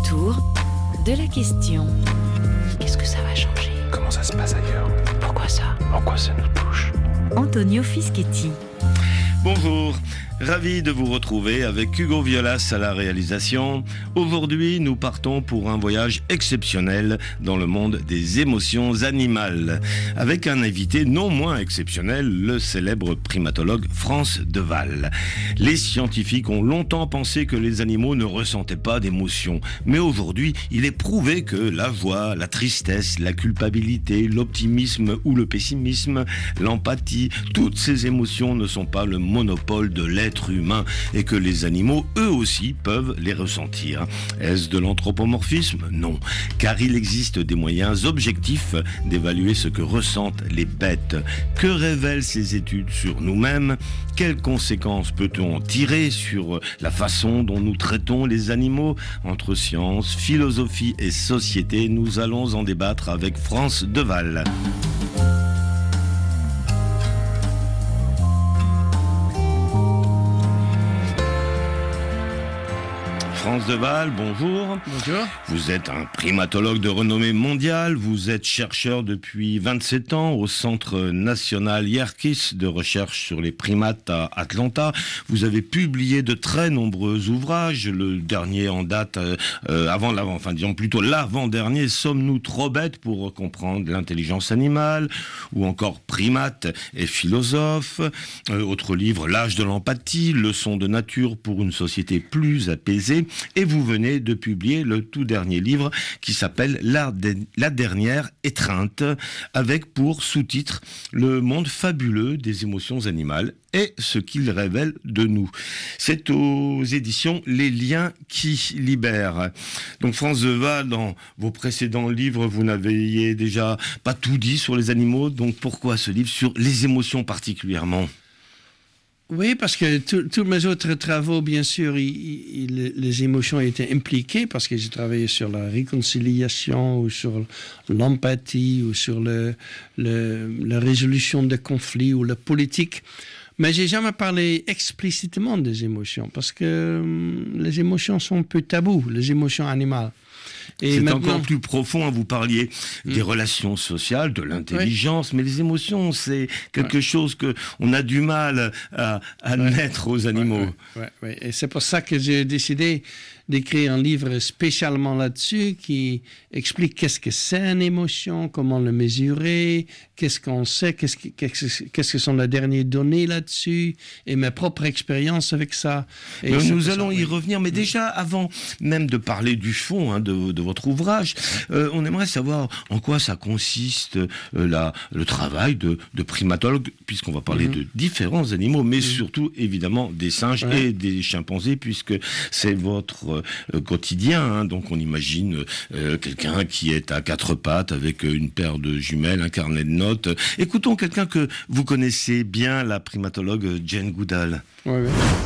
autour de la question. Qu'est-ce que ça va changer? Comment ça se passe ailleurs? Pourquoi ça? En quoi ça nous touche? Antonio Fischetti. Bonjour, ravi de vous retrouver avec Hugo Violas à la réalisation. Aujourd'hui, nous partons pour un voyage exceptionnel dans le monde des émotions animales. Avec un invité non moins exceptionnel, le célèbre primatologue Frans de Waal. Les scientifiques ont longtemps pensé que les animaux ne ressentaient pas d'émotions. Mais aujourd'hui, il est prouvé que la joie, la tristesse, la culpabilité, l'optimisme ou le pessimisme, l'empathie, toutes ces émotions ne sont pas le monopole de l'être humain et que les animaux, eux aussi, peuvent les ressentir. Est-ce de l'anthropomorphisme? Non, car il existe des moyens objectifs d'évaluer ce que ressentent les bêtes. Que révèlent ces études sur nous-mêmes? Quelles conséquences peut-on en tirer sur la façon dont nous traitons les animaux? Entre science, philosophie et société, nous allons en débattre avec Frans de Waal. Frans de Waal, bonjour. Bonjour. Vous êtes un primatologue de renommée mondiale. Vous êtes chercheur depuis 27 ans au Centre national Yerkes de recherche sur les primates à Atlanta. Vous avez publié de très nombreux ouvrages. Le dernier en date, l'avant-dernier, Sommes-nous trop bêtes pour comprendre l'intelligence animale? Ou encore Primates et philosophes. Autre livre, L'âge de l'empathie, leçons de nature pour une société plus apaisée. Et vous venez de publier le tout dernier livre qui s'appelle La dernière étreinte, avec pour sous-titre Le monde fabuleux des émotions animales et ce qu'il révèle de nous. C'est aux éditions Les Liens qui libèrent. Donc Frans de Waal, dans vos précédents livres, vous n'aviez déjà pas tout dit sur les animaux, donc pourquoi ce livre sur les émotions particulièrement ? Oui, parce que tous mes autres travaux, bien sûr, les émotions étaient impliquées, parce que j'ai travaillé sur la réconciliation, ou sur l'empathie, ou sur la résolution de conflits, ou la politique. Mais j'ai jamais parlé explicitement des émotions, parce que les émotions sont un peu tabous, les émotions animales. Et c'est maintenant, encore plus profond, vous parliez des relations sociales, de l'intelligence, mais les émotions, c'est quelque chose qu'on a du mal à admettre aux animaux. Ouais. Et c'est pour ça que j'ai décidé d'écrire un livre spécialement là-dessus qui explique qu'est-ce que c'est une émotion, comment le mesurer, qu'est-ce qu'on sait, qu'est-ce que sont les dernières données là-dessus, et mes propres expériences avec ça. Et nous allons y revenir, mais déjà, avant même de parler du fond de votre ouvrage, on aimerait savoir en quoi ça consiste le travail de primatologue, puisqu'on va parler de différents animaux, mais surtout, évidemment, des singes et des chimpanzés, puisque c'est votre quotidien. Donc on imagine quelqu'un qui est à quatre pattes avec une paire de jumelles, un carnet de notes. Écoutons quelqu'un que vous connaissez bien, la primatologue Jane Goodall. Oui.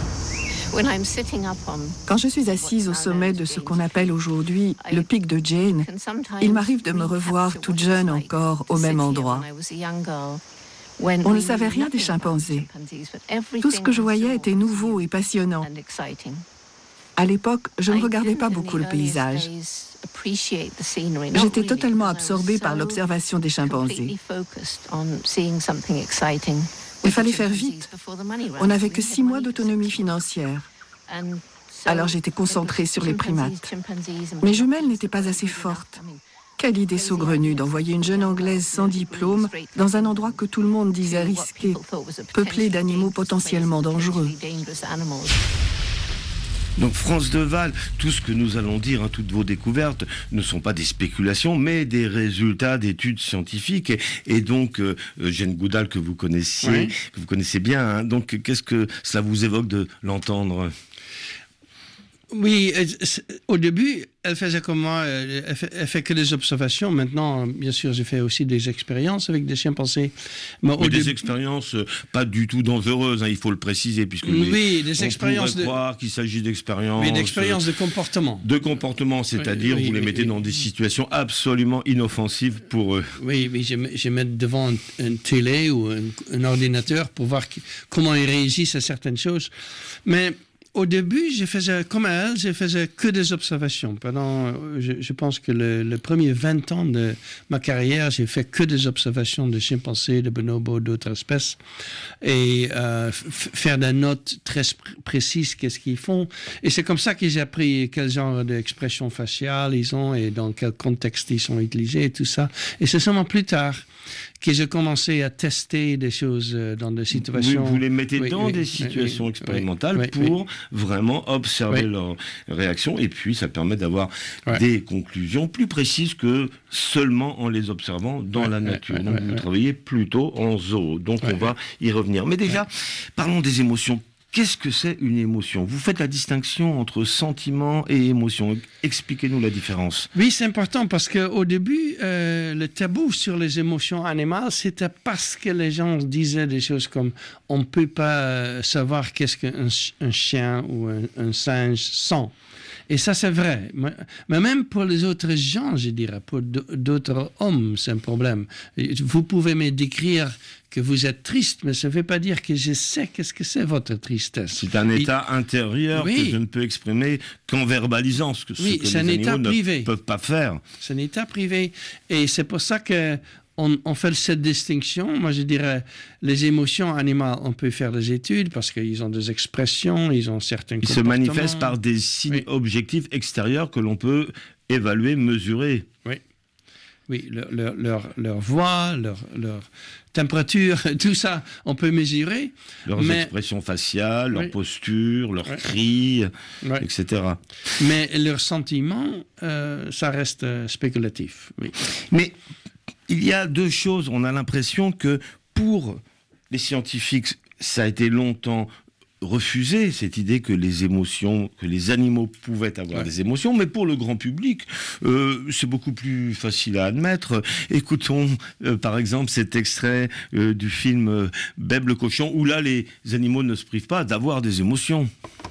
Quand je suis assise au sommet de ce qu'on appelle aujourd'hui le pic de Jane, il m'arrive de me revoir toute jeune encore au même endroit. On ne savait rien des chimpanzés. Tout ce que je voyais était nouveau et passionnant. À l'époque, je ne regardais pas beaucoup le paysage. J'étais totalement absorbée par l'observation des chimpanzés. Il fallait faire vite. On n'avait que 6 mois d'autonomie financière. Alors j'étais concentrée sur les primates. Mes jumelles n'étaient pas assez fortes. Quelle idée saugrenue d'envoyer une jeune Anglaise sans diplôme dans un endroit que tout le monde disait risqué, peuplé d'animaux potentiellement dangereux. Donc Frans de Waal, tout ce que nous allons dire, toutes vos découvertes ne sont pas des spéculations, mais des résultats d'études scientifiques. Et donc, Jane Goodall, que vous connaissez bien, donc qu'est-ce que cela vous évoque de l'entendre ? Oui, au début, elle faisait comme moi, elle fait que des observations. Maintenant, bien sûr, j'ai fait aussi des expériences avec des chimpanzés. Mais des expériences pas du tout dangereuses, il faut le préciser, puisque des expériences pourrait croire qu'il s'agit d'expériences... Oui, d'expériences de comportement. De comportement, c'est-à-dire vous les mettez dans des situations absolument inoffensives pour eux. Oui, je mets devant une télé ou un ordinateur pour voir comment ils réagissent à certaines choses. Mais Au début, je faisais comme elle, je faisais que des observations. Je pense que le premier 20 ans de ma carrière, j'ai fait que des observations de chimpanzés, de bonobos, d'autres espèces, et faire des notes très précises, qu'est-ce qu'ils font. Et c'est comme ça que j'ai appris quel genre d'expression faciale ils ont et dans quel contexte ils sont utilisés et tout ça. Et c'est seulement plus tard que j'ai commencé à tester des choses dans des situations... Vous les mettez dans des situations expérimentales pour vraiment observer leur réaction, et puis ça permet d'avoir des conclusions plus précises que seulement en les observant dans la nature. Donc vous travaillez plutôt en zoo, donc on va y revenir. Mais déjà, parlons des émotions. Qu'est-ce que c'est une émotion? Vous faites la distinction entre sentiment et émotion. Expliquez-nous la différence. Oui, c'est important parce qu'au début, le tabou sur les émotions animales, c'était parce que les gens disaient des choses comme on ne peut pas savoir qu'est-ce qu'un chien ou un singe sent. Et ça, c'est vrai. Mais même pour les autres gens, je dirais, pour d'autres hommes, c'est un problème. Vous pouvez me décrire que vous êtes triste, mais ça ne veut pas dire que je sais qu'est-ce que c'est votre tristesse. C'est un état intérieur que je ne peux exprimer qu'en verbalisant ce que les animaux ne peuvent pas faire. C'est un état privé. Et c'est pour ça que on fait cette distinction. Moi, je dirais, les émotions animales, on peut faire des études parce qu'ils ont des expressions, ils ont certains comportements. Ils se manifestent par des signes objectifs extérieurs que l'on peut évaluer, mesurer. Oui, leur voix, leur température, tout ça, on peut mesurer. Leurs expressions faciales, leur posture, leurs cris, etc. Mais leurs sentiments, ça reste spéculatif. Oui. Mais il y a deux choses. On a l'impression que pour les scientifiques, ça a été longtemps refusé, cette idée que les émotions, que les animaux pouvaient avoir des émotions, mais pour le grand public, c'est beaucoup plus facile à admettre. Écoutons par exemple cet extrait du film Beb le cochon, où là les animaux ne se privent pas d'avoir des émotions.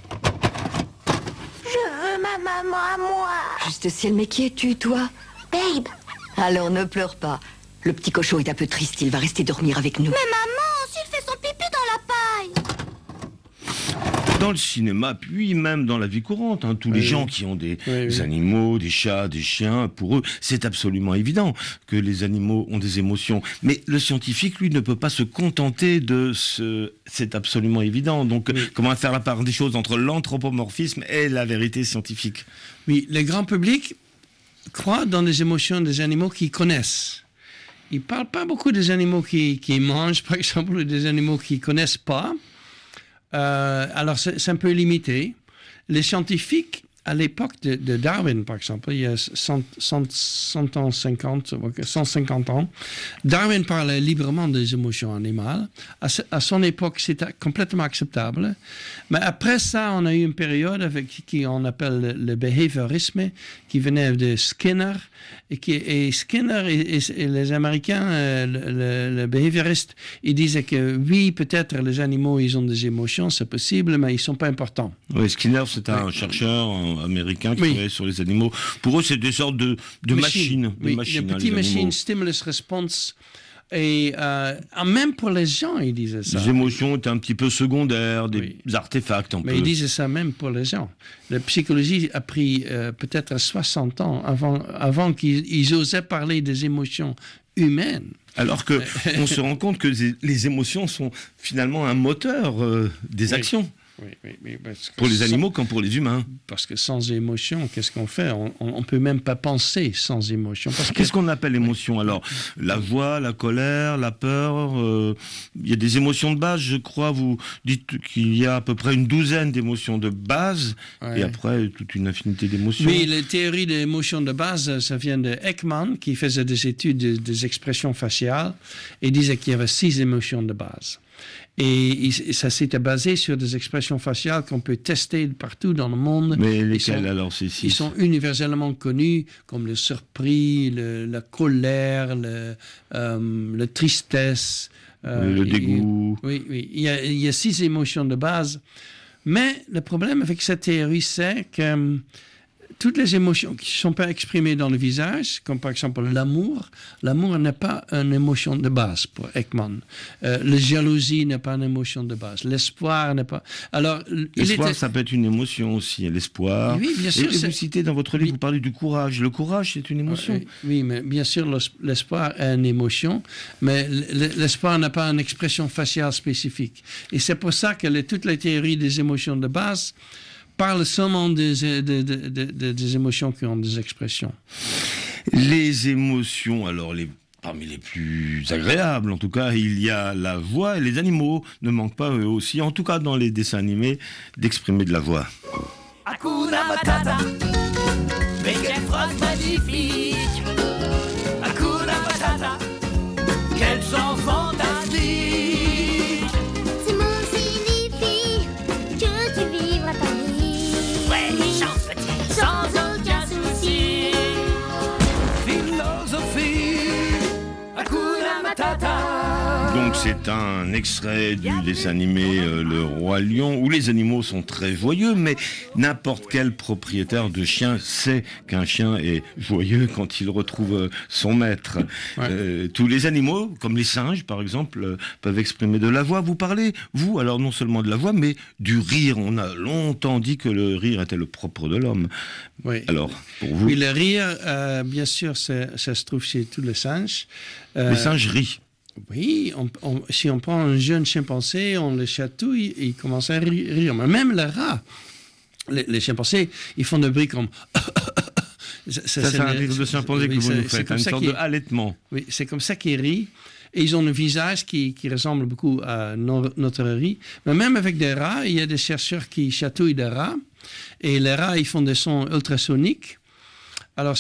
Je veux ma maman à moi. Juste ciel, mais qui es-tu, toi? Babe. Alors ne pleure pas. Le petit cochon est un peu triste, il va rester dormir avec nous. Mais maman, s'il fait son pipi dans la paille. Dans le cinéma, puis même dans la vie courante, tous les gens qui ont des animaux, des chats, des chiens, pour eux, c'est absolument évident que les animaux ont des émotions. Mais le scientifique, lui, ne peut pas se contenter de c'est absolument évident. Donc, comment faire la part des choses entre l'anthropomorphisme et la vérité scientifique? Oui, le grand public croit dans les émotions des animaux qu'ils connaissent. Ils ne parlent pas beaucoup des animaux qui mangent, par exemple, ou des animaux qu'ils ne connaissent pas. Alors, c'est un peu limité. Les scientifiques, à l'époque de Darwin, par exemple, il y a 150 ans, Darwin parlait librement des émotions animales. À son époque, c'était complètement acceptable. Mais après ça, on a eu une période qui on appelle le behaviorisme, qui venait de Skinner. Et Skinner et les Américains, le behavioriste, ils disaient que oui, peut-être les animaux, ils ont des émotions, c'est possible, mais ils ne sont pas importants. Oui, Skinner, c'est un chercheur américain qui travaille sur les animaux. Pour eux, c'est des sortes de machines. Oui, des petites machines, stimulus-response. Et même pour les gens, ils disaient ça. Les émotions étaient un petit peu secondaires, des artefacts. Mais ils disaient ça même pour les gens. La psychologie a pris peut-être 60 ans avant qu'ils osaient parler des émotions humaines. Alors qu'on se rend compte que les émotions sont finalement un moteur des actions. Oui, pour les animaux comme pour les humains. Parce que sans émotion, qu'est-ce qu'on fait? On ne peut même pas penser sans émotion. Qu'est-ce qu'on appelle émotion? Alors, la joie, la colère, la peur, il y a des émotions de base, je crois. Vous dites qu'il y a à peu près une douzaine d'émotions de base, et après toute une infinité d'émotions. Oui, les théories des émotions de base, ça vient de Ekman, qui faisait des études des expressions faciales, et disait qu'il y avait 6 émotions de base. Et ça s'était basé sur des expressions faciales qu'on peut tester partout dans le monde. Mais lesquelles alors, ces 6? Ils sont universellement connus comme le surpris, la colère, la tristesse. Le dégoût. Oui. Il y a 6 émotions de base. Mais le problème avec cette théorie, c'est que toutes les émotions qui ne sont pas exprimées dans le visage, comme par exemple l'amour n'est pas une émotion de base pour Ekman. La jalousie n'est pas une émotion de base. L'espoir n'est pas... Alors, l'espoir, ça peut être une émotion aussi, l'espoir. Oui, bien sûr. Et vous citez dans votre livre, vous parlez du courage. Le courage, c'est une émotion. Oui, mais bien sûr, l'espoir est une émotion, mais l'espoir n'a pas une expression faciale spécifique. Et c'est pour ça que toutes les théories des émotions de base parlent seulement des émotions qui ont des expressions. Les émotions, alors parmi les plus agréables, en tout cas, il y a la voix, et les animaux ne manquent pas eux aussi, en tout cas dans les dessins animés, d'exprimer de la voix. Hakuna Matata, mais quelle phrase magnifique. Hakuna Matata, quel chant fantastique. Ce mot signifie que tu vivras ta vie. Ouais, chante petit, Sans aucun souci. philosophie. Hakuna Matata. Donc c'est un extrait du dessin animé Le Roi Lion, où les animaux sont très joyeux, mais n'importe quel propriétaire de chien sait qu'un chien est joyeux quand il retrouve son maître. Ouais. Tous les animaux, comme les singes par exemple, peuvent exprimer de la voix. Vous parlez, vous, alors non seulement de la voix, mais du rire. On a longtemps dit que le rire était le propre de l'homme. Oui. Alors, pour vous... Oui, le rire, bien sûr, ça se trouve chez tous les singes. Les singes rient. Oui, si on prend un jeune chimpanzé, on le chatouille, il commence à rire. Mais même les rats, les chimpanzés, ils font des bruits comme... C'est un rire de chimpanzé que vous nous faites, une sorte de halètement. Oui, c'est comme ça qu'ils rient. Et ils ont un visage qui ressemble beaucoup à notre riz. Mais même avec des rats, il y a des chercheurs qui chatouillent des rats. Et les rats, ils font des sons ultrasoniques. Alors,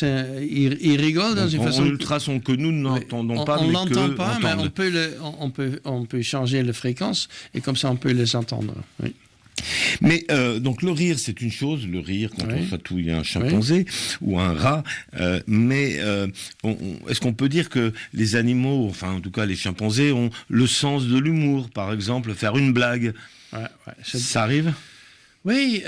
ils rigolent dans une façon... En ultrason que nous n'entendons pas, on mais l'entend que pas, mais entendent. on peut changer la fréquence et comme ça, on peut les entendre. Oui. Mais donc le rire, c'est une chose, le rire quand on chatouille un chimpanzé ou un rat. Mais est-ce qu'on peut dire que les animaux, enfin en tout cas les chimpanzés, ont le sens de l'humour, par exemple, faire une blague, ça arrive? Oui,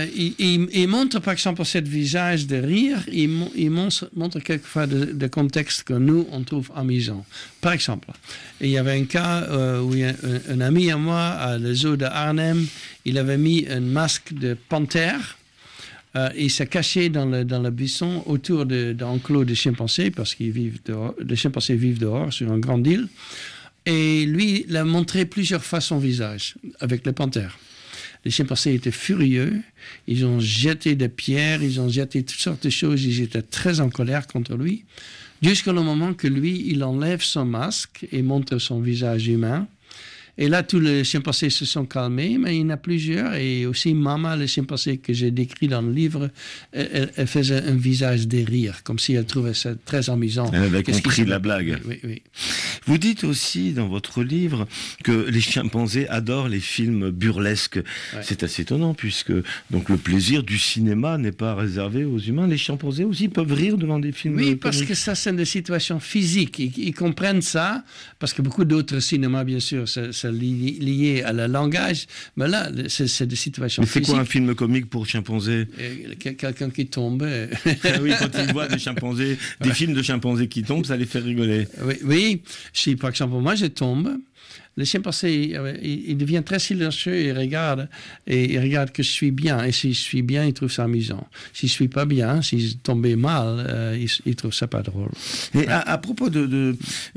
il montre par exemple cet visage de rire, il montre quelquefois des contextes que nous, on trouve amusants. Par exemple, il y avait un cas où un ami à moi, à le zoo de Arnhem, il avait mis un masque de panthère. Il s'est caché dans le buisson autour d'un enclos de chimpanzés, parce qu'ils vivent dehors, les chimpanzés vivent dehors sur une grande île. Et lui, il a montré plusieurs fois son visage avec les panthères. Les chimpanzés étaient furieux, ils ont jeté des pierres, ils ont jeté toutes sortes de choses, ils étaient très en colère contre lui, jusqu'au moment que lui, il enlève son masque et montre son visage humain. Et là, tous les chimpanzés se sont calmés, mais il y en a plusieurs. Et aussi, Mama, le chimpanzé que j'ai décrit dans le livre, elle faisait un visage de rire, comme si elle trouvait ça très amusant. Elle avait compris la blague. Oui. Vous dites aussi dans votre livre que les chimpanzés adorent les films burlesques. Ouais. C'est assez étonnant, puisque donc, le plaisir du cinéma n'est pas réservé aux humains. Les chimpanzés aussi peuvent rire devant des films Oui, comiques. parce que ça, c'est des situations physiques. Ils comprennent ça, parce que beaucoup d'autres cinémas, bien sûr, c'est lié à le langage, mais là, c'est des situations physiques. Mais c'est quoi un film comique pour chimpanzés? Quelqu'un qui tombe. Oui, quand ils voient des chimpanzés, des films de chimpanzés qui tombent, ça les fait rigoler. Oui. Si par exemple, moi je tombe, le chimpanzé, il devient très silencieux et il regarde que je suis bien. Et si je suis bien, il trouve ça amusant. Si je suis pas bien, si je tombais mal, il trouve ça pas drôle. Et à propos de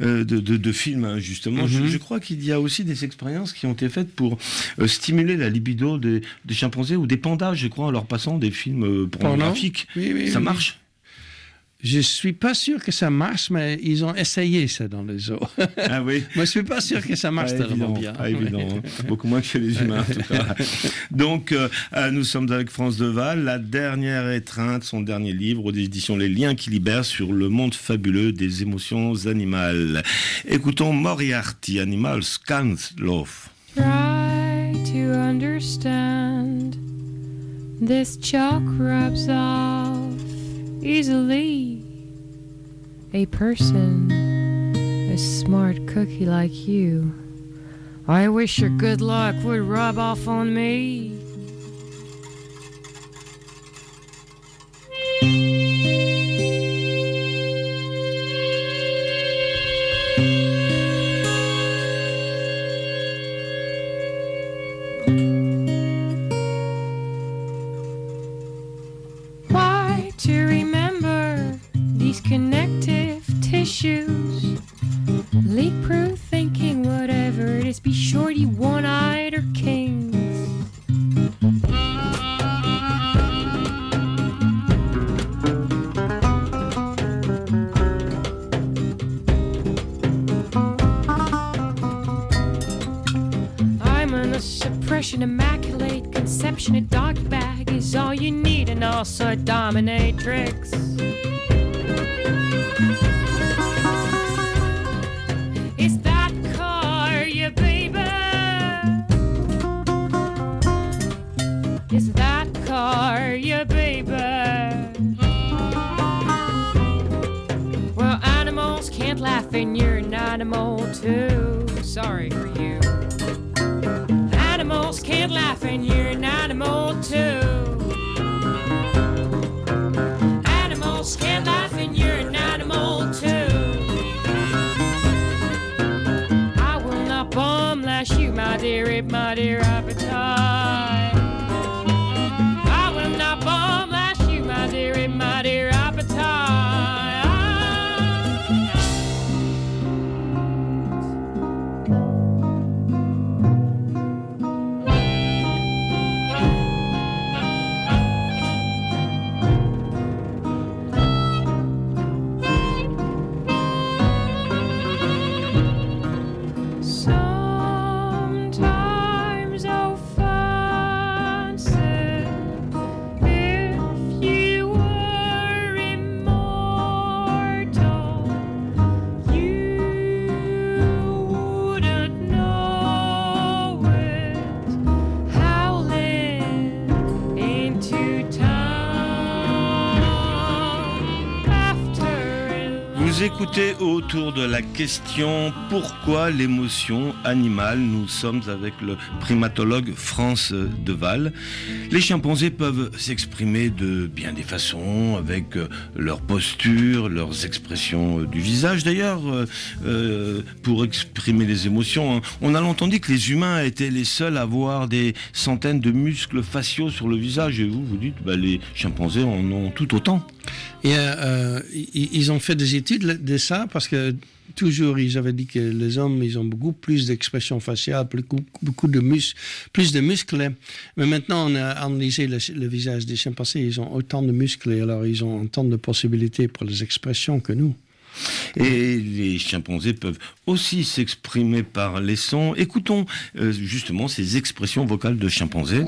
films, hein, justement, je crois qu'il y a aussi des expériences qui ont été faites pour stimuler la libido des chimpanzés ou des pandas, je crois, en leur passant des films pornographiques. Oui, ça marche? Je suis pas sûr que ça marche, mais ils ont essayé ça dans les zoos. Ah oui. Moi, je suis pas sûr que ça marche tellement bien. Pas évident, hein. Beaucoup moins que chez les humains, en tout cas. Donc, nous sommes avec France Deval, La dernière étreinte, son dernier livre aux éditions Les Liens qui libèrent sur le monde fabuleux des émotions animales. Écoutons Moriarty, Animal Scans Love. Try to understand. This chalk rubs off easily. A person, a smart cookie like you. I wish your good luck would rub off on me. to remember these connective tissues. Leak-proof thinking, whatever it is, be shorty, one-eyed, or kings. Suppression, immaculate conception, a doggy bag is all you need, and also a dominatrix. Is that car your baby? Is that car your baby? Well, animals can't laugh, and you're an animal too. Sorry for you. Animals can't laugh, and you're an animal too. Animals can't laugh, and you're an animal too. I will not bomb lash you, my dear appetite. I will not bomb lash you, my dear appetite. Vous écoutez autour de la question « Pourquoi l'émotion animale ?» Nous sommes avec le primatologue France Deval. Les chimpanzés peuvent s'exprimer de bien des façons, avec leur posture, leurs expressions du visage. D'ailleurs, pour exprimer les émotions, on a longtemps dit que les humains étaient les seuls à avoir des centaines de muscles faciaux sur le visage. Et vous dites, les chimpanzés en ont tout autant. Et ils ont fait des études de ça parce que toujours ils avaient dit que les hommes ils ont beaucoup plus d'expression faciale, beaucoup de plus de muscles. Mais maintenant on a analysé le visage des chimpanzés, ils ont autant de muscles, alors ils ont autant de possibilités pour les expressions que nous. Et les chimpanzés peuvent aussi s'exprimer par les sons. Écoutons justement ces expressions vocales de chimpanzés.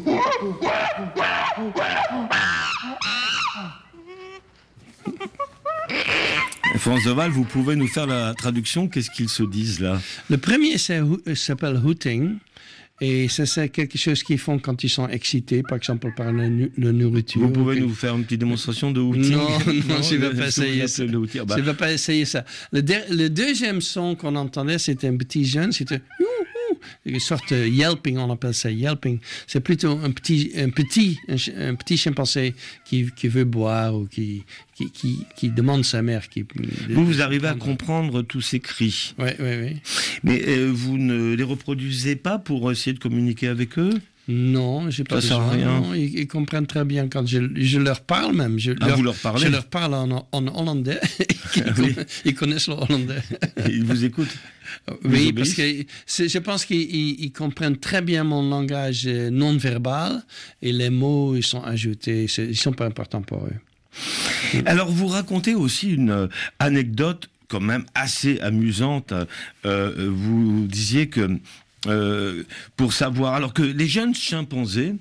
France Deval, vous pouvez nous faire la traduction? Qu'est-ce qu'ils se disent là? Le premier s'appelle hooting. Et ça, c'est quelque chose qu'ils font quand ils sont excités, par exemple par la nourriture. Vous pouvez nous faire une petite démonstration de hooting? Non, je ne vais pas essayer ça. Je ne vais pas essayer ça. Le deuxième son qu'on entendait, c'était un petit jeune, c'était une sorte de yelping, on appelle ça yelping. C'est plutôt un petit chimpanzé qui veut boire ou qui demande sa mère. Vous arrivez à comprendre tous ces cris? Oui. Mais vous ne les reproduisez pas pour essayer de communiquer avec eux? Non, j'ai pas besoin. Rien. Non, ils comprennent très bien quand je leur parle même. Vous leur parlez? Je leur parle en hollandais. Ils connaissent le hollandais. Ils vous écoutent? Oui, parce que je pense qu'ils comprennent très bien mon langage non-verbal et les mots ils sont ajoutés. Ils ne sont pas importants pour eux. Alors, vous racontez aussi une anecdote quand même assez amusante. Vous disiez que pour savoir, alors que les jeunes chimpanzés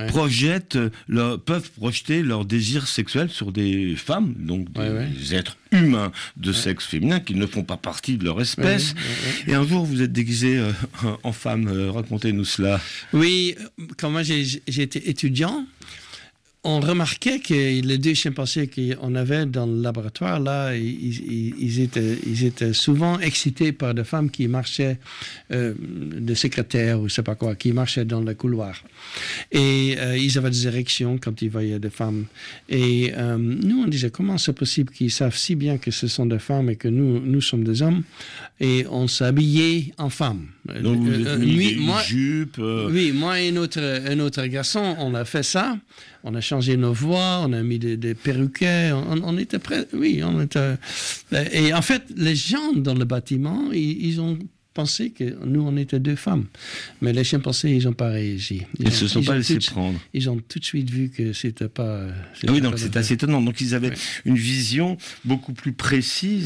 peuvent projeter leur désir sexuel sur des femmes, donc des êtres humains de sexe féminin qui ne font pas partie de leur espèce. Et un jour, vous êtes déguisé en femme. Racontez-nous cela. Oui, quand moi j'étais étudiant, on remarquait que les deux chimpanzés qu'on avait dans le laboratoire, là, ils étaient souvent excités par des femmes qui marchaient, des secrétaires ou je sais pas quoi, qui marchaient dans le couloir. Et ils avaient des érections quand ils voyaient des femmes. Et nous, on disait, comment c'est possible qu'ils savent si bien que ce sont des femmes et que nous sommes des hommes? Et on s'habillait en femmes. Donc vous êtes mis des jupes. Oui, moi et un autre garçon, on a fait ça. On a changé nos voix, on a mis des perruquets, on était prêts. Oui, on était. Et en fait, les gens dans le bâtiment, ils ont pensé que nous, on était 2 femmes. Mais les chimpanzés, ils n'ont pas réagi. Ils ne se sont pas laissés prendre. Ils ont tout de suite vu que c'était pas... Oui, donc c'est assez étonnant. Donc ils avaient une vision beaucoup plus précise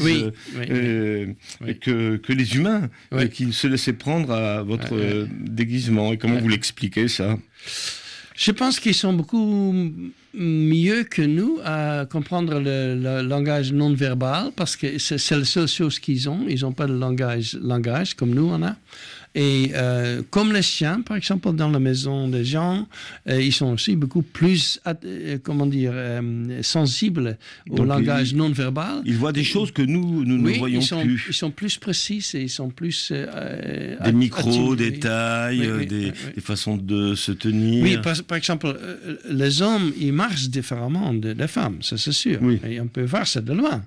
que les humains, qui se laissaient prendre à votre déguisement. Et comment vous l'expliquez, ça ? Je pense qu'ils sont beaucoup mieux que nous à comprendre le langage non-verbal parce que c'est la seule chose qu'ils ont. Ils n'ont pas de langage comme nous on a. Et comme les chiens, par exemple, dans la maison des gens, ils sont aussi beaucoup plus, sensibles au langage non-verbal. Ils voient des choses que nous ne voyons plus. Ils sont plus précis et ils sont plus... des micros, des tailles, des façons de se tenir. Oui, par exemple, les hommes, ils marchent différemment des femmes, ça c'est sûr. Oui. Et on peut voir ça de loin.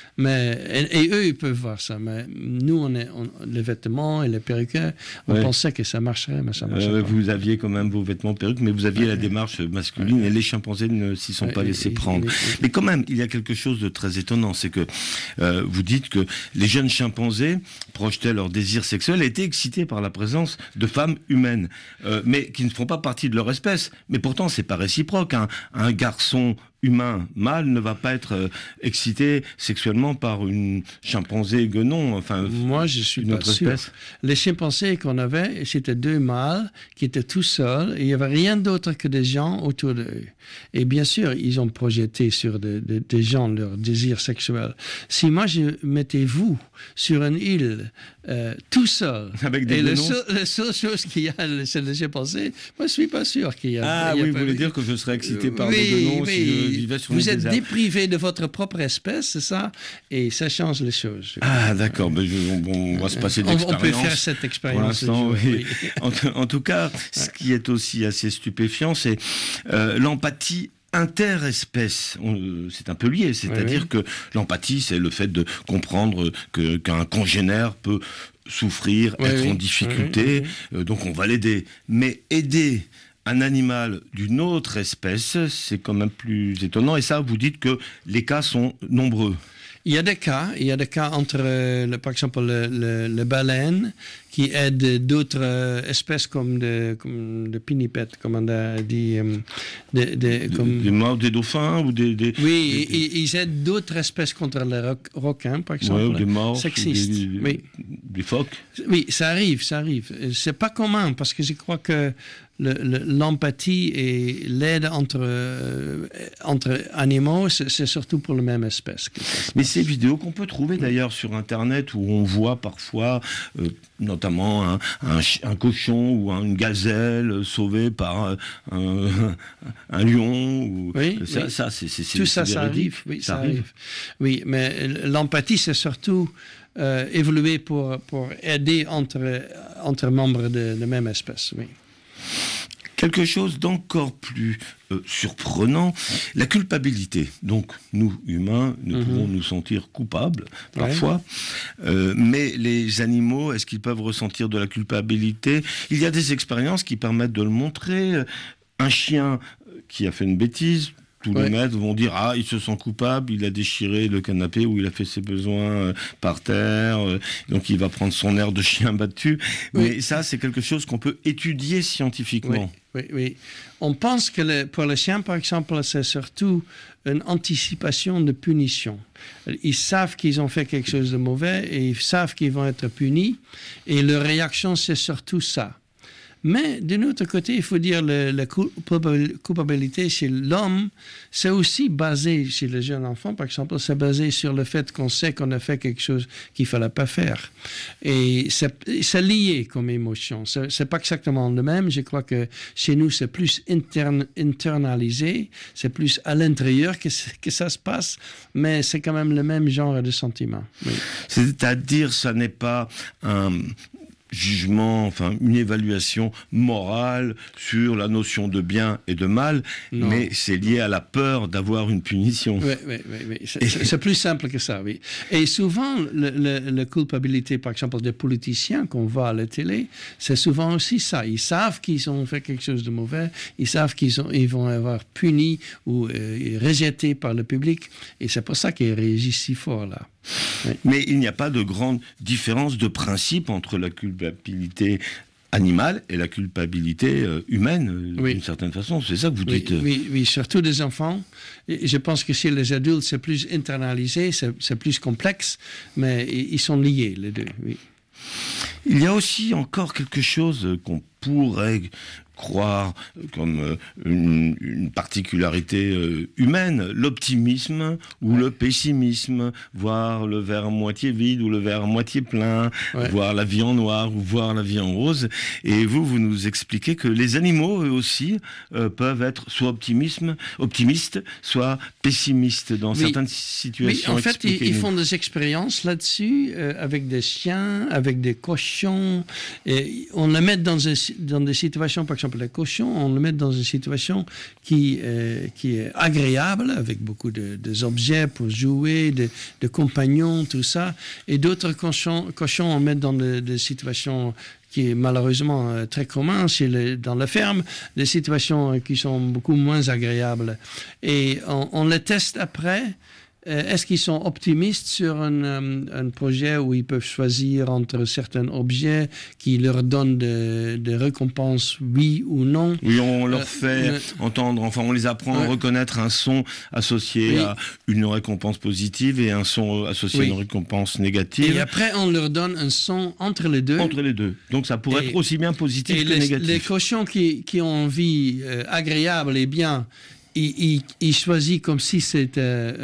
Et eux, ils peuvent voir ça. Mais nous, les vêtements et les perruques, on pensait que ça marcherait, mais ça ne marcherait pas. Vous aviez quand même vos vêtements perruques, mais vous aviez la démarche masculine et les chimpanzés ne s'y sont pas laissés prendre. Mais quand même, il y a quelque chose de très étonnant, c'est que vous dites que les jeunes chimpanzés projetaient leur désir sexuel et étaient excités par la présence de femmes humaines, mais qui ne font pas partie de leur espèce. Mais pourtant, c'est pas réciproque. Un garçon humain mâle ne va pas être excité sexuellement par une chimpanzé guenon. Enfin, moi, je suis pas sûr. Espèce. Les chimpanzés qu'on avait, c'était 2 mâles qui étaient tout seuls et il n'y avait rien d'autre que des gens autour d'eux. Et bien sûr, ils ont projeté sur des gens leur désir sexuel. Si moi, je mettais vous sur une île tout seul, avec des la seule chose qu'il y a, c'est les chimpanzés, moi, je suis pas sûr qu'il y a... Ah oui, vous voulez dire que je serais excité par des guenons si je vivais sur vous êtes déprivé de votre propre espèce, c'est ça, et ça change les choses. Ah d'accord, on va se passer d'expérience. On peut faire cette expérience. Pour l'instant, oui. En tout cas, ce qui est aussi assez stupéfiant, c'est l'empathie interespèces. C'est un peu lié, c'est-à-dire que l'empathie, c'est le fait de comprendre qu'un congénère peut souffrir, être en difficulté, donc on va l'aider. Mais aider un animal d'une autre espèce, c'est quand même plus étonnant. Et ça, vous dites que les cas sont nombreux. Il y a des cas entre, par exemple, les baleines qui aident d'autres espèces comme des pinnipèdes, comme on a dit. Des morts, des dauphins ou des... Oui, ils aident d'autres espèces contre les requins, par exemple. Ouais, ou des morses, des phoques. Oui, ça arrive. C'est pas commun parce que je crois que l'empathie et l'aide entre animaux, c'est surtout pour la même espèce. Mais ces vidéos qu'on peut trouver d'ailleurs sur Internet où on voit parfois, notamment un cochon ou une gazelle sauvée par un lion. Ça, c'est tout ça, ça arrive. Oui, ça arrive. Oui, mais l'empathie, c'est surtout évoluer pour aider entre membres de la même espèce. Oui. Quelque chose d'encore plus surprenant, la culpabilité. Donc, nous, humains, nous pouvons nous sentir coupables, parfois. Mais les animaux, est-ce qu'ils peuvent ressentir de la culpabilité ? Il y a des expériences qui permettent de le montrer. Un chien qui a fait une bêtise, tous les maîtres vont dire « Ah, il se sent coupable, il a déchiré le canapé où il a fait ses besoins par terre, donc il va prendre son air de chien battu. » Mais ça, c'est quelque chose qu'on peut étudier scientifiquement. Oui. On pense que pour les chiens, par exemple, c'est surtout une anticipation de punition. Ils savent qu'ils ont fait quelque chose de mauvais et ils savent qu'ils vont être punis. Et leur réaction, c'est surtout ça. Mais d'un autre côté, il faut dire la culpabilité chez l'homme, c'est aussi basé chez le jeune enfant, par exemple, c'est basé sur le fait qu'on sait qu'on a fait quelque chose qu'il ne fallait pas faire. Et c'est lié comme émotion. C'est pas exactement le même. Je crois que chez nous, c'est plus internalisé, c'est plus à l'intérieur que ça se passe, mais c'est quand même le même genre de sentiment. Oui. C'est-à-dire, ça n'est pas jugement, enfin une évaluation morale sur la notion de bien et de mal, mais c'est lié à la peur d'avoir une punition. Oui. C'est plus simple que ça, oui. Et souvent, la culpabilité, par exemple, des politiciens qu'on voit à la télé, c'est souvent aussi ça. Ils savent qu'ils ont fait quelque chose de mauvais, ils savent ils vont avoir puni ou rejeté par le public, et c'est pour ça qu'ils réagissent si fort là. Oui. Mais il n'y a pas de grande différence de principe entre la culpabilité animale et la culpabilité humaine, d'une certaine façon. C'est ça que vous dites. Oui, surtout des enfants. Et je pense que chez les adultes, c'est plus internalisé, c'est plus complexe, mais ils sont liés, les deux, oui. Il y a aussi encore quelque chose qu'on pourrait croire comme une particularité humaine, l'optimisme ou le pessimisme, voir le verre moitié vide ou le verre moitié plein, voir la vie en noir ou voir la vie en rose. Et vous nous expliquez que les animaux, eux aussi, peuvent être soit optimistes, soit pessimistes dans certaines situations. Oui, en fait, ils font des expériences là-dessus avec des chiens, avec des cochons. Et on les met dans des situations, par exemple, les cochons, on le met dans une situation qui est agréable, avec beaucoup d'objets pour jouer, de compagnons, tout ça. Et d'autres cochons, on met dans des situations qui est malheureusement très commun dans la ferme, des situations qui sont beaucoup moins agréables. Et on les teste après. Est-ce qu'ils sont optimistes sur un projet où ils peuvent choisir entre certains objets qui leur donnent des récompenses, oui ou non? Oui, on leur fait entendre, enfin on les apprend à reconnaître un son associé à une récompense positive et un son associé à une récompense négative. Et après, on leur donne un son entre les deux. Entre les deux. Donc ça pourrait être aussi bien positif que négatif. Les cochons qui ont envie agréable et bien, ils choisissent comme si c'était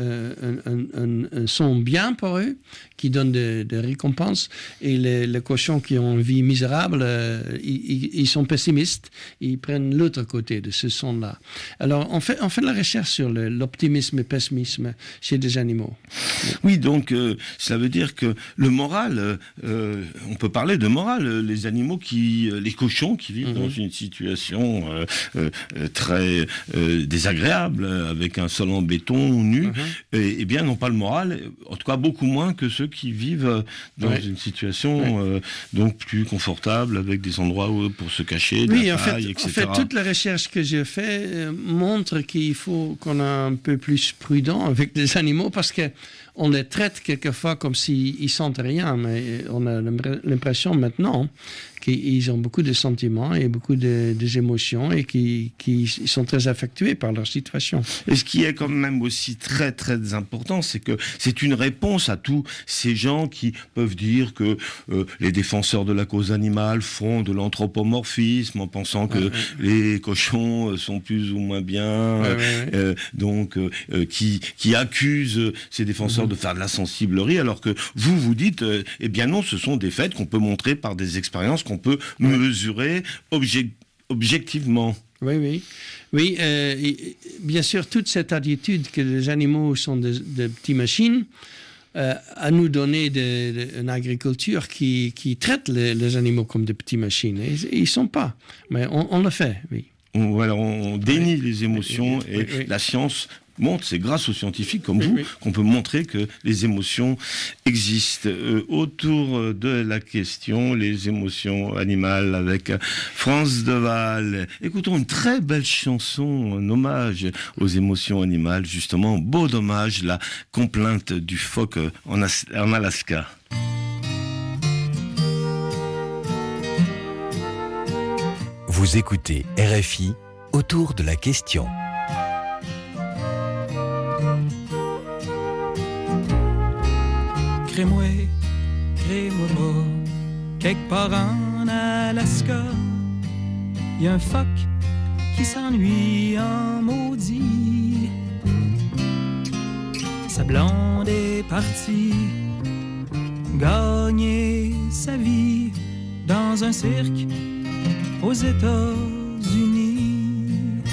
un son bien pour eux, qui donne des récompenses. Et les cochons qui ont une vie misérable, ils sont pessimistes. Ils prennent l'autre côté de ce son-là. Alors, on fait de la recherche sur l'optimisme et pessimisme chez des animaux. Oui, donc, ça veut dire que le moral, on peut parler de morale. Les animaux les cochons qui vivent dans une situation très désagréable, avec un sol en béton, nu, eh bien, n'ont pas le moral, en tout cas beaucoup moins que ceux qui vivent dans une situation donc plus confortable, avec des endroits pour se cacher, de la paille, etc. En fait, toute la recherche que j'ai faite montre qu'il faut qu'on soit un peu plus prudent avec les animaux, parce qu'on les traite quelquefois comme s'ils sentent rien, mais on a l'impression maintenant qu'ils ont beaucoup de sentiments et beaucoup d'émotions et qui sont très affectués par leur situation. Et ce qui est quand même aussi très très important, c'est que c'est une réponse à tous ces gens qui peuvent dire que les défenseurs de la cause animale font de l'anthropomorphisme en pensant que les cochons sont plus ou moins bien, donc qui accusent ces défenseurs de faire de la sensiblerie, alors que vous dites, eh bien non, ce sont des faits qu'on peut montrer par des expériences qu'on peut mesurer objectivement. Oui, bien sûr, toute cette attitude que les animaux sont des petites machines a nous donné une agriculture qui traite les animaux comme des petites machines. Ils ne sont pas, mais on le fait, oui. On dénie les émotions et la science montre, c'est grâce aux scientifiques comme vous qu'on peut montrer que les émotions existent. Autour de la question, les émotions animales, avec France Deval. Écoutons une très belle chanson en hommage aux émotions animales, justement, beau dommage, la complainte du phoque en Alaska. Vous écoutez RFI autour de la question. Crée-moi pas, quelque part en Alaska, y a un phoque qui s'ennuie en maudit. Sa blonde est partie gagner sa vie dans un cirque aux États-Unis.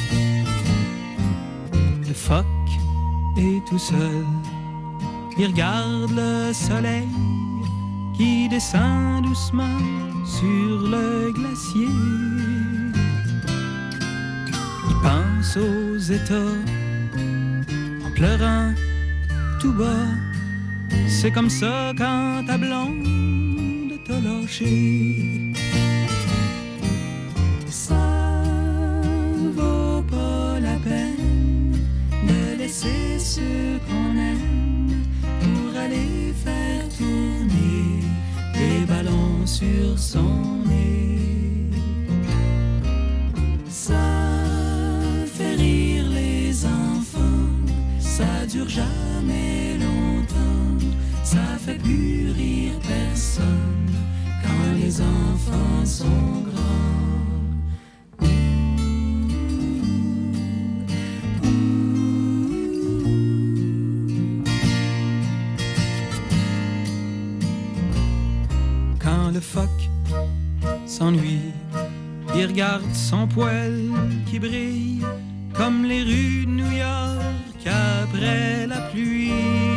Le phoque est tout seul. Il regarde le soleil qui descend doucement sur le glacier. Il pense aux États en pleurant tout bas. C'est comme ça quand ta blonde t'a lâché. Ça vaut pas la peine de laisser ceux qu'on aime pour aller faire tourner des ballons sur son nez. Ça fait rire les enfants, ça dure jamais longtemps, ça fait plus rire personne quand les enfants sont grands. Quand le phoque s'ennuie, il regarde son poil qui brille comme les rues de New York après la pluie.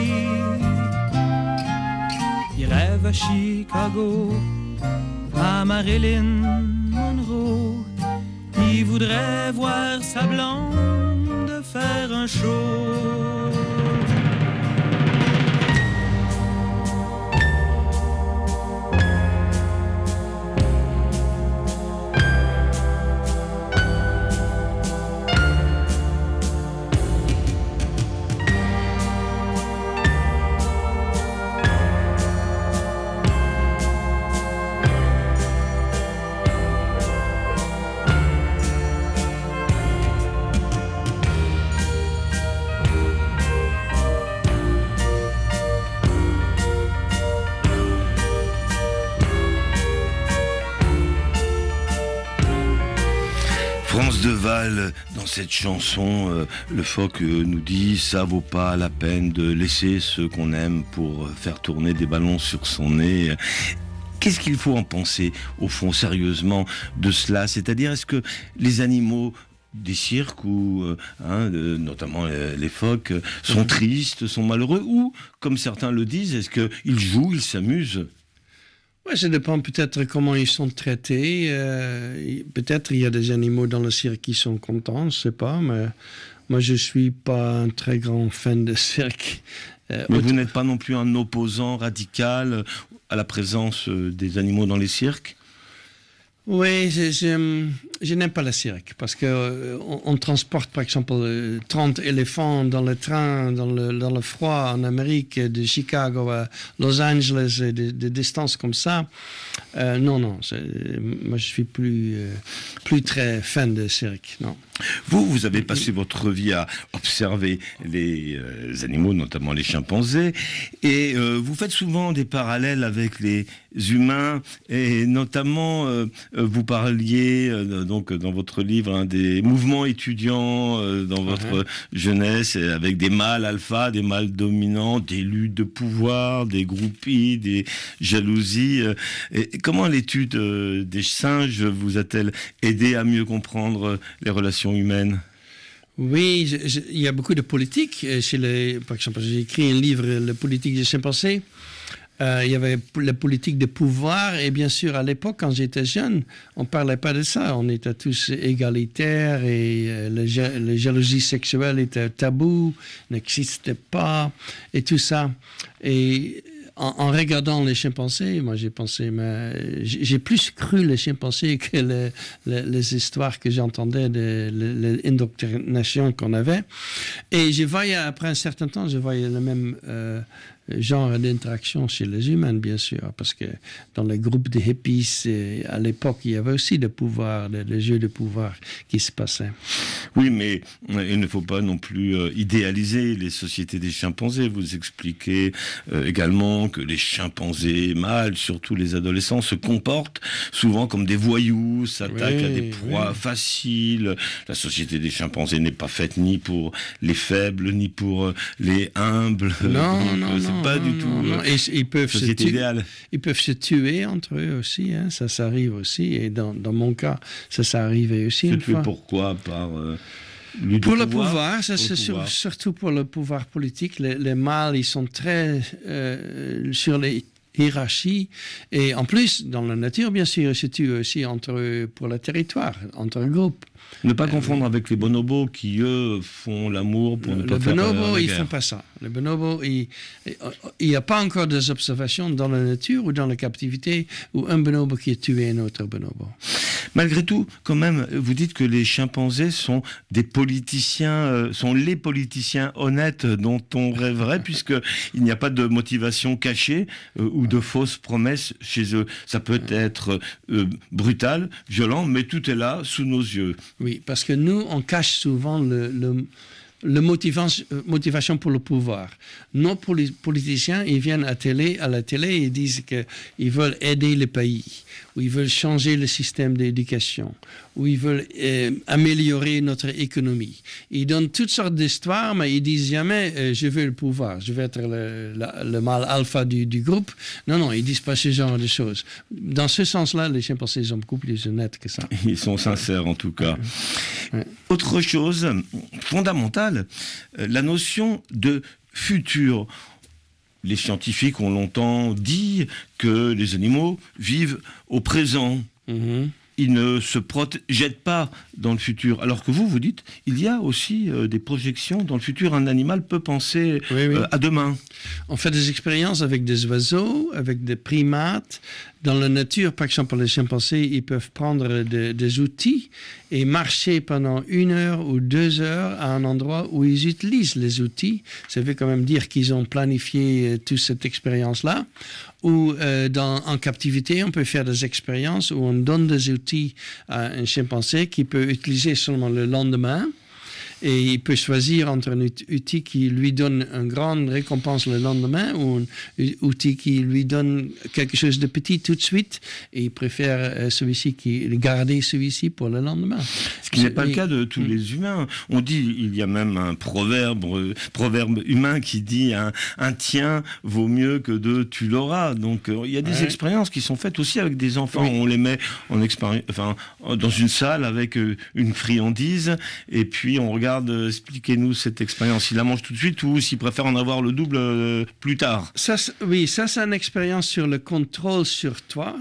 Il rêve à Chicago, à Marilyn Monroe. Il voudrait voir sa blonde faire un show. France Deval, dans cette chanson, le phoque nous dit « ça vaut pas la peine de laisser ceux qu'on aime pour faire tourner des ballons sur son nez ». Qu'est-ce qu'il faut en penser, au fond, sérieusement, de cela ? C'est-à-dire, est-ce que les animaux des cirques, ou notamment les phoques, sont tristes, sont malheureux, ou, comme certains le disent, est-ce qu'ils jouent, ils s'amusent ? Ouais, ça dépend peut-être comment ils sont traités. Peut-être il y a des animaux dans le cirque qui sont contents, je sais pas, mais moi je suis pas un très grand fan de cirque. Mais vous n'êtes pas non plus un opposant radical à la présence des animaux dans les cirques ? Oui, je n'aime pas le cirque parce que on transporte par exemple 30 éléphants dans le train, dans le froid en Amérique, de Chicago à Los Angeles, des distances comme ça. Non, moi je suis plus très fan de cirque, non. Vous avez passé votre vie à observer les animaux, notamment les chimpanzés, et vous faites souvent des parallèles avec les humains, et notamment vous parliez donc dans votre livre des mouvements étudiants dans votre jeunesse, avec des mâles alpha, des mâles dominants, des luttes de pouvoir, des groupies, des jalousies. Et comment l'étude des singes vous a-t-elle aidé à mieux comprendre les relations humaines ? Oui, il y a beaucoup de politique. Par exemple, j'ai écrit un livre, La politique des chimpanzés. Il y avait la politique de pouvoir, et bien sûr, à l'époque, quand j'étais jeune, on ne parlait pas de ça. On était tous égalitaires, et la jalousie sexuelle était tabou, n'existait pas, et tout ça. Et en regardant les chimpanzés, moi j'ai pensé, mais j'ai plus cru les chimpanzés que les histoires que j'entendais de l'indoctrination qu'on avait. Et je voyais, après un certain temps, je voyais le même genre d'interaction chez les humains, bien sûr, parce que dans les groupes de hippies, à l'époque, il y avait aussi des pouvoirs, des jeux de pouvoir qui se passaient. Oui, mais il ne faut pas non plus idéaliser les sociétés des chimpanzés. Vous expliquez également que les chimpanzés mâles, surtout les adolescents, se comportent souvent comme des voyous, s'attaquent à des proies faciles. La société des chimpanzés n'est pas faite ni pour les faibles, ni pour les humbles. Non, c'est pas du tout Et ils peuvent société idéale. Ils peuvent se tuer entre eux aussi, hein. Ça arrive aussi. Et dans mon cas, ça arrivait aussi une fois. Pourquoi ? Pour le pouvoir, c'est surtout pour le pouvoir politique. Les mâles, ils sont très sur les hiérarchie. Et en plus, dans la nature, bien sûr, il se tue aussi pour le territoire, entre un groupe. Ne pas confondre avec les bonobos qui, eux, font l'amour pour ne pas faire la bonobo, ils guerre. font pas ça. Les bonobos, il n'y a pas encore des observations dans la nature ou dans la captivité où un bonobo qui a tué un autre bonobo. Malgré tout, quand même, vous dites que les chimpanzés sont des politiciens, sont les politiciens honnêtes dont on rêverait, puisqu'il n'y a pas de motivation cachée ou de fausses promesses chez eux. Ça peut être brutal, violent, mais tout est là, sous nos yeux. Oui, parce que nous, on cache souvent le motivation pour le pouvoir. Nos politiciens, ils viennent à la télé et ils disent qu'ils veulent aider le pays, ou ils veulent changer le système d'éducation, ou ils veulent améliorer notre économie. Ils donnent toutes sortes d'histoires, mais ils disent jamais je veux le pouvoir, je veux être le mâle alpha du groupe. Non, ils disent pas ce genre de choses. Dans ce sens-là, les chimpanzés sont beaucoup plus honnêtes que ça. Ils sont sincères en tout cas. Ouais. Autre chose fondamentale, la notion de futur. Les scientifiques ont longtemps dit que les animaux vivent au présent. Mm-hmm. Ils ne se projettent pas dans le futur. Alors que vous dites, il y a aussi des projections dans le futur. Un animal peut penser à demain. On fait des expériences avec des oiseaux, avec des primates. Dans la nature, par exemple, les chimpanzés, ils peuvent prendre des outils et marcher pendant 1 heure ou 2 heures à un endroit où ils utilisent les outils. Ça veut quand même dire qu'ils ont planifié toute cette expérience-là. Ou en captivité, on peut faire des expériences où on donne des outils à un chimpanzé qui peut utiliser seulement le lendemain. Et il peut choisir entre un outil qui lui donne une grande récompense le lendemain ou un outil qui lui donne quelque chose de petit tout de suite. Et il préfère garder celui-ci pour le lendemain. Ce qui n'est pas le cas de tous les humains. On dit, il y a même un proverbe humain qui dit un tien vaut mieux que 2 tu l'auras. Donc il y a des expériences qui sont faites aussi avec des enfants. On les met dans une salle avec une friandise et puis on regarde. Expliquez-nous cette expérience. S'il la mange tout de suite ou s'il préfère en avoir le double plus tard. Ça, c'est une expérience sur le contrôle sur toi,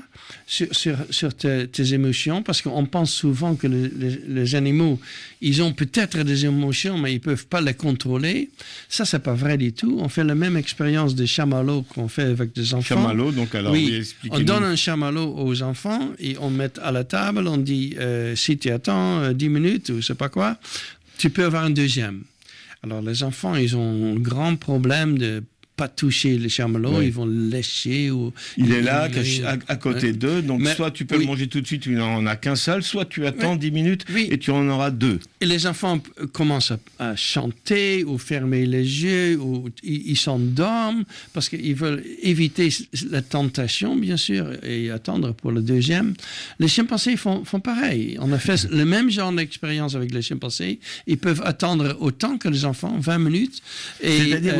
sur tes émotions, parce qu'on pense souvent que les animaux, ils ont peut-être des émotions, mais ils ne peuvent pas les contrôler. Ça, c'est pas vrai du tout. On fait la même expérience de chamallow qu'on fait avec des enfants. Chamallow, donc alors expliquez-nous. On donne un chamallow aux enfants et on met à la table, on dit si tu attends 10 minutes ou je sais pas quoi, tu peux avoir un deuxième. Alors, les enfants, ils ont un grand problème de pas toucher le chamallow, ils vont le lécher. Il est là, à côté d'eux, donc soit tu peux le manger tout de suite, tu n'en as qu'un seul, soit tu attends 10 minutes et tu en auras 2. Et les enfants commencent à chanter ou fermer les yeux, ou ils s'endorment parce qu'ils veulent éviter la tentation, bien sûr, et attendre pour le deuxième. Les chimpanzés font pareil. On a fait le même genre d'expérience avec les chimpanzés. Ils peuvent attendre autant que les enfants, 20 minutes. C'est-à-dire,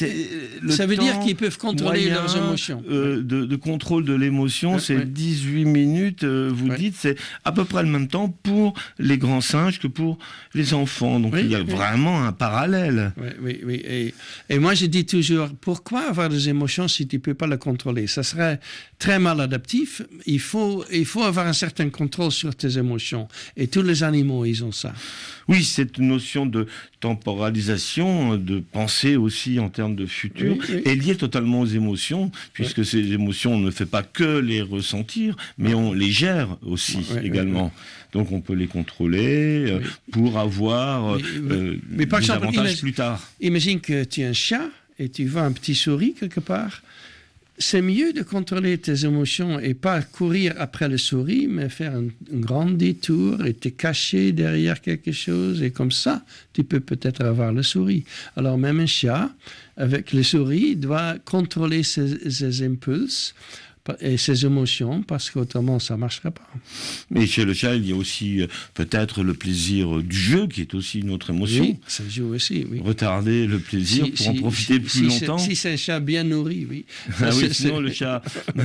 ça veut dire qu'ils peuvent contrôler leurs émotions. De contrôle de l'émotion, c'est 18 minutes, vous dites, c'est à peu près le même temps pour les grands singes que pour les enfants. Donc il y a vraiment un parallèle. Oui. Et moi, je dis toujours, pourquoi avoir des émotions si tu ne peux pas les contrôler? Ça serait très mal adaptif. Il faut avoir un certain contrôle sur tes émotions. Et tous les animaux, ils ont ça. Oui, cette notion de temporalisation, de pensée aussi en termes de futur, est liée totalement aux émotions, puisque ces émotions, on ne fait pas que les ressentir, mais on les gère aussi également. Donc on peut les contrôler pour avoir mais par des exemple, avantages plus tard. Imagine que tu es un chat et tu vois un petit souris quelque part. C'est mieux de contrôler tes émotions et pas courir après le souris, mais faire un grand détour et te cacher derrière quelque chose. Et comme ça, tu peux peut-être avoir le souris. Alors même un chat, avec le souris, doit contrôler ses impulses et ses émotions, parce qu'autrement, ça ne marcherait pas. Mais chez le chat, il y a aussi peut-être le plaisir du jeu, qui est aussi une autre émotion. Oui, ça joue aussi, oui. Retarder le plaisir pour en profiter plus longtemps. Si c'est un chat bien nourri, oui. Sinon, le chat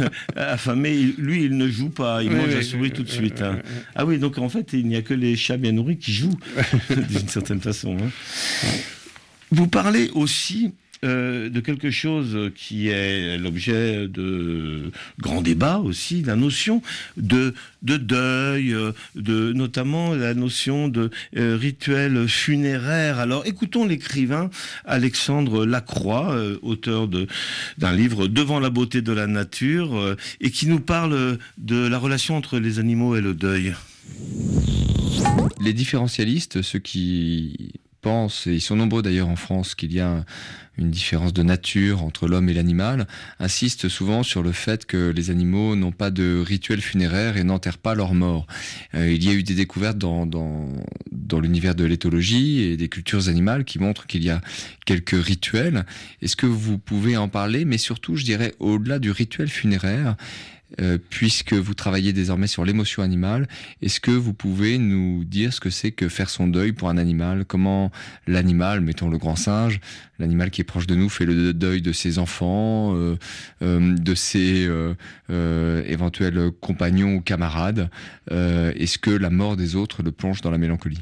affamé, lui, il ne joue pas, il mange la souris tout de suite. Ah oui, donc en fait, il n'y a que les chats bien nourris qui jouent, d'une certaine façon. Vous parlez aussi de quelque chose qui est l'objet de grands débats aussi, la notion de deuil, notamment la notion de rituel funéraire. Alors écoutons l'écrivain Alexandre Lacroix, auteur d'un livre Devant la beauté de la nature, et qui nous parle de la relation entre les animaux et le deuil. Les différentialistes, ceux qui pensent, et ils sont nombreux d'ailleurs en France, qu'il y a une différence de nature entre l'homme et l'animal, insistent souvent sur le fait que les animaux n'ont pas de rituel funéraire et n'enterrent pas leurs morts. Il y a eu des découvertes dans l'univers de l'éthologie et des cultures animales qui montrent qu'il y a quelques rituels. Est-ce que vous pouvez en parler? Mais surtout, je dirais, au-delà du rituel funéraire, puisque vous travaillez désormais sur l'émotion animale, est-ce que vous pouvez nous dire ce que c'est que faire son deuil pour un animal? Comment l'animal, mettons le grand singe, l'animal qui est proche de nous, fait le deuil de ses enfants, de ses éventuels compagnons ou camarades? Est-ce que la mort des autres le plonge dans la mélancolie?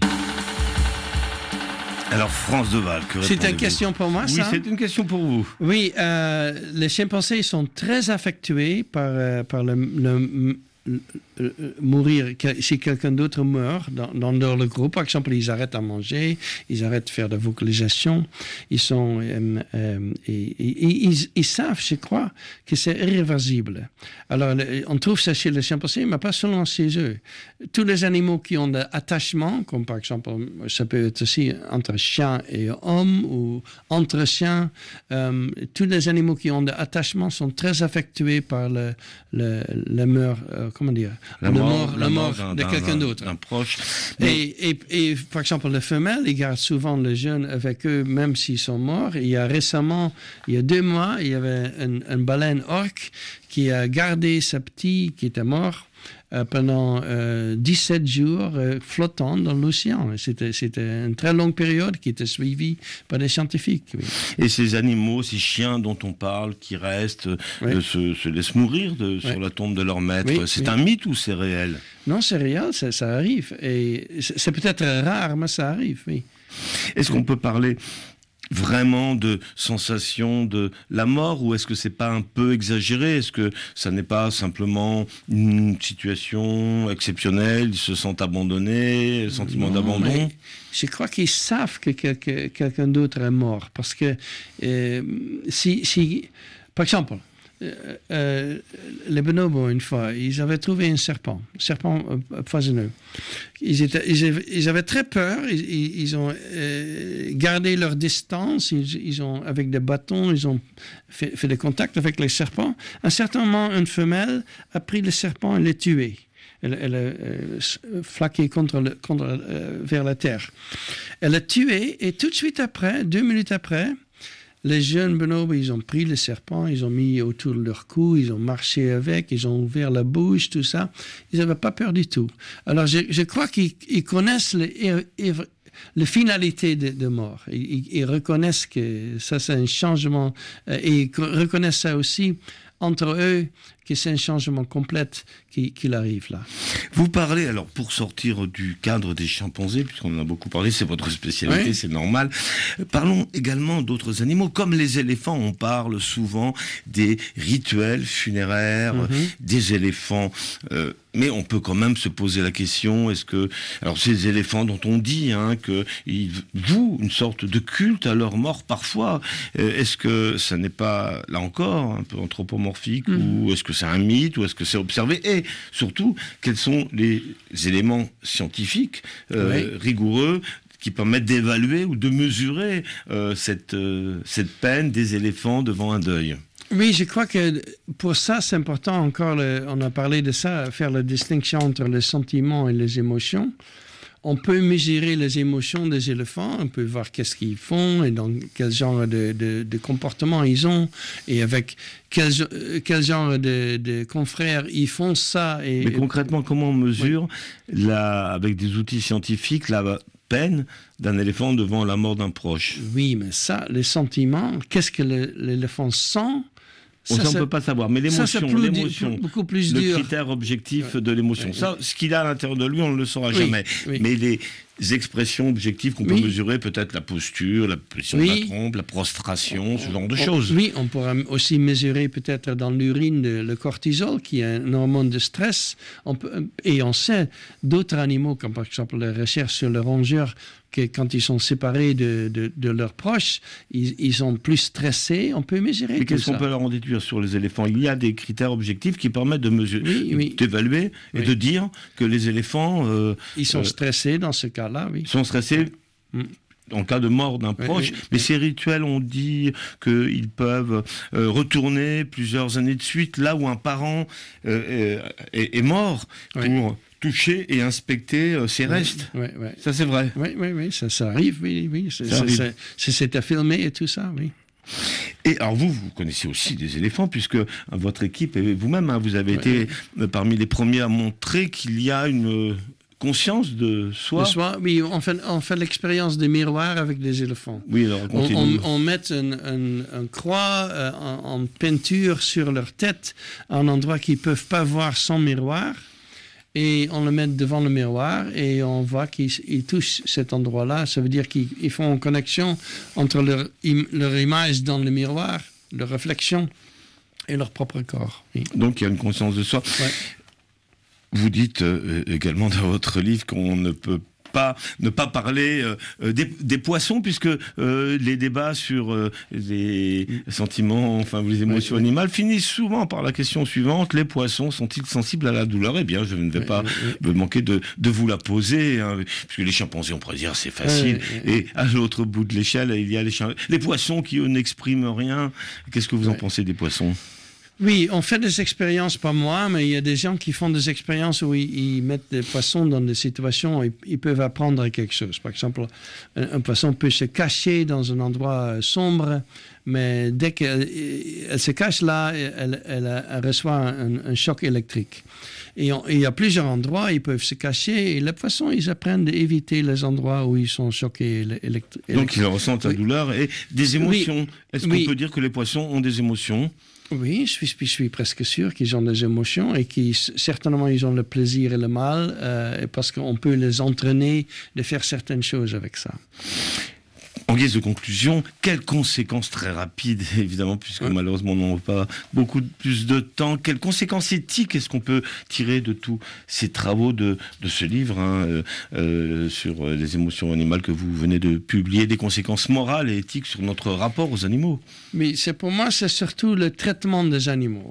Alors, France Deval, que répondez-vous? C'est une question pour moi, ça? Oui, c'est une question pour vous. Oui, les chimpanzés sont très affectués par mourir, si quelqu'un d'autre meurt dans leur groupe. Par exemple, ils arrêtent à manger, ils arrêtent de faire de vocalisation. Ils savent, je crois, que c'est irréversible. Alors, on trouve ça chez les chimpanzés, mais pas seulement chez eux. Tous les animaux qui ont de l'attachement, comme par exemple, ça peut être aussi entre chien et homme ou entre chiens, tous les animaux qui ont de l'attachement sont très affectués par la mort, comment dire, la mort de quelqu'un d'autre, d'un proche. Et par exemple, les femelles, ils gardent souvent les jeunes avec eux, même s'ils sont morts. Il y a 2 mois, il y avait une baleine orque qui a gardé sa petite qui était mort pendant 17 jours flottant dans l'océan. C'était une très longue période qui était suivie par des scientifiques. Oui. Et ces animaux, ces chiens dont on parle, qui restent, se laissent mourir sur la tombe de leur maître, c'est un mythe ou c'est réel? Non, c'est réel, ça arrive. Et c'est peut-être rare, mais ça arrive, oui. Est-ce qu'on peut parler vraiment de sensation de la mort, ou est-ce que c'est pas un peu exagéré? Est-ce que ça n'est pas simplement une situation exceptionnelle, ils se sentent abandonnés, le sentiment d'abandon? Je crois qu'ils savent que quelqu'un d'autre est mort, parce que si par exemple, les bonobos, une fois, ils avaient trouvé un serpent poisonneux. Ils avaient très peur, ils ont gardé leur distance, ils ont, avec des bâtons, ils ont fait des contacts avec les serpents. À un certain moment, une femelle a pris le serpent et l'a tué. Elle a flaqué vers la terre. Elle l'a tué, et tout de suite après, 2 minutes après, les jeunes bonobos, ils ont pris le serpent, ils ont mis autour de leur cou, ils ont marché avec, ils ont ouvert la bouche, tout ça. Ils n'avaient pas peur du tout. Alors, je crois qu'ils connaissent la finalité de mort. Ils reconnaissent que ça, c'est un changement, et ils reconnaissent ça aussi entre eux, que c'est un changement complet qu'il arrive là. Vous parlez, alors pour sortir du cadre des chimpanzés, puisqu'on en a beaucoup parlé, c'est votre spécialité, c'est normal, parlons également d'autres animaux, comme les éléphants. On parle souvent des rituels funéraires, des éléphants, mais on peut quand même se poser la question, est-ce que, alors ces éléphants dont on dit qu'ils vouent une sorte de culte à leur mort parfois, est-ce que ça n'est pas, là encore, un peu anthropomorphique, ou est-ce que c'est un mythe, ou est-ce que c'est observé? Et surtout, quels sont les éléments scientifiques rigoureux qui permettent d'évaluer ou de mesurer cette peine des éléphants devant un deuil? Oui, je crois que pour ça, c'est important encore, on a parlé de ça, faire la distinction entre les sentiments et les émotions. On peut mesurer les émotions des éléphants, on peut voir qu'est-ce qu'ils font et dans quel genre de comportement ils ont, et avec quel genre de confrères ils font ça. Mais concrètement, comment on mesure, avec des outils scientifiques, la peine d'un éléphant devant la mort d'un proche? Oui, mais ça, les sentiments, qu'est-ce que l'éléphant sent? Ça, on ne peut pas savoir, mais l'émotion, beaucoup plus le dur. critère objectif de l'émotion, ça, ce qu'il a à l'intérieur de lui, on ne le saura jamais. Oui. Mais expressions objectives qu'on peut mesurer, peut-être la posture, la position de la trompe, la prostration, ce genre de choses. Oui, on pourra aussi mesurer peut-être dans l'urine le cortisol, qui est un hormone de stress. Et on sait d'autres animaux, comme par exemple la recherche sur le rongeur, que quand ils sont séparés de leurs proches, ils sont plus stressés. On peut mesurer tout ça. Mais qu'est-ce qu'on peut leur en déduire sur les éléphants? Il y a des critères objectifs qui permettent de mesurer, d'évaluer et de dire que les éléphants... ils sont stressés dans ce cas-là, oui. Ils sont stressés en cas de mort d'un proche, mais ces rituels, on dit qu'ils peuvent retourner plusieurs années de suite là où un parent est mort pour toucher et inspecter ses restes. Ça, c'est vrai. Oui, ça arrive, oui. C'est à filmer et tout ça, oui. Et alors vous connaissez aussi des éléphants, puisque votre équipe et vous-même, vous avez été parmi les premiers à montrer qu'il y a une conscience de soi. Oui, on fait l'expérience des miroirs avec des éléphants. Oui, alors on met une croix en peinture sur leur tête, à un endroit qu'ils ne peuvent pas voir sans miroir. Et on le met devant le miroir et on voit qu'ils touchent cet endroit-là. Ça veut dire qu'ils font une connexion entre leur image dans le miroir, leur réflexion et leur propre corps. Oui. Donc il y a une conscience de soi. Ouais. Vous dites également dans votre livre qu'on ne peut ne pas parler des poissons, puisque les débats sur les sentiments, les émotions animales finissent souvent par la question suivante: les poissons sont-ils sensibles à la douleur? Eh bien, je ne vais pas me manquer de vous la poser, puisque les chimpanzés, on pourrait dire, c'est facile. Et à l'autre bout de l'échelle, il y a les poissons qui, eux, n'expriment rien. Qu'est-ce que vous en pensez des poissons? Oui, on fait des expériences, pas moi, mais il y a des gens qui font des expériences où ils mettent des poissons dans des situations où ils peuvent apprendre quelque chose. Par exemple, un poisson peut se cacher dans un endroit sombre, mais dès qu'elle se cache là, elle reçoit un choc électrique. Et il y a plusieurs endroits où ils peuvent se cacher, et les poissons, ils apprennent à éviter les endroits où ils sont choqués électriques. Donc ils ressentent la douleur et des émotions. Est-ce qu'on peut dire que les poissons ont des émotions? Oui, je suis presque sûr qu'ils ont des émotions et certainement ils ont le plaisir et le mal parce qu'on peut les entraîner de faire certaines choses avec ça. En guise de conclusion, quelles conséquences très rapides, évidemment, puisque malheureusement on n'a pas beaucoup plus de temps, quelles conséquences éthiques est-ce qu'on peut tirer de tous ces travaux de ce livre sur les émotions animales que vous venez de publier, des conséquences morales et éthiques sur notre rapport aux animaux? Mais pour moi, c'est surtout le traitement des animaux.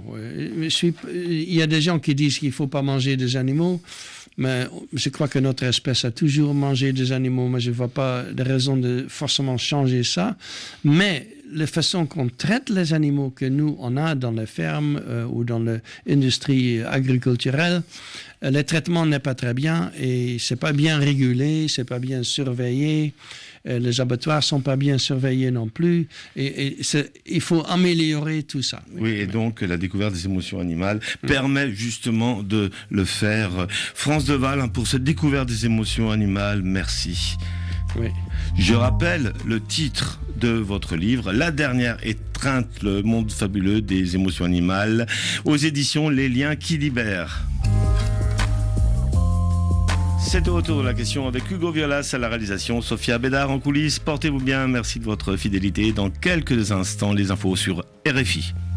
Il y a des gens qui disent qu'il ne faut pas manger des animaux. Mais je crois que notre espèce a toujours mangé des animaux, mais je ne vois pas de raison de forcément changer ça. Mais la façon qu'on traite les animaux que nous, on a dans les fermes ou dans l'industrie agriculturelle, le traitement n'est pas très bien et ce n'est pas bien régulé, ce n'est pas bien surveillé. Les abattoirs ne sont pas bien surveillés non plus. Et il faut améliorer tout ça. Oui, et donc la découverte des émotions animales permet justement de le faire. France Deval, pour cette découverte des émotions animales, merci. Oui. Je rappelle le titre de votre livre, La dernière étreinte, le monde fabuleux des émotions animales, aux éditions Les Liens qui libèrent. C'est au retour de la question avec Hugo Violas à la réalisation, Sophia Bédard en coulisses. Portez-vous bien, merci de votre fidélité. Dans quelques instants, les infos sur RFI.